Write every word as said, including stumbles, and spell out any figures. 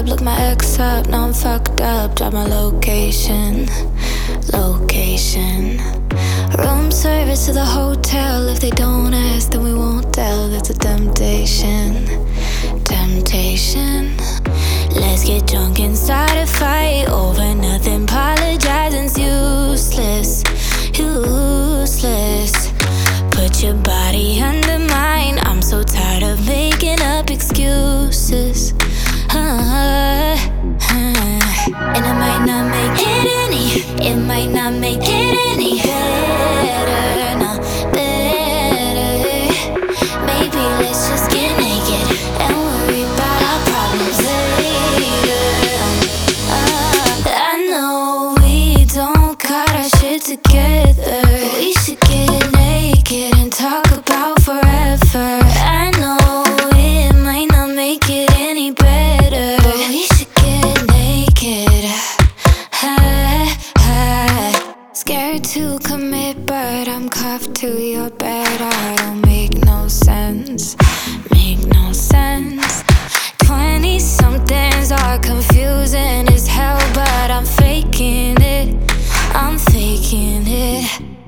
up, look my ex up. Now I'm fucked up, drop my location. Location. Room service to the hotel. If they don't ask, then we won't tell. That's a temptation. Temptation. Let's get drunk and start a fight over nothing. Apologizing's useless. Useless. Put your body under mine. I'm so tired of making up excuses. Uh, uh. And it might not make it any. It might not make it any better. No, better. Maybe let's just get naked and worry about our problems later. Uh, I know we don't got our shit together. We should get naked and talk about forever. I know it might not make it any better, but we should get naked. Ah, ah. Scared to commit, but I'm cuffed to your bed. I don't make no sense. Make no sense. Twenty somethings are confusing as hell, but I'm faking it. I'm faking it.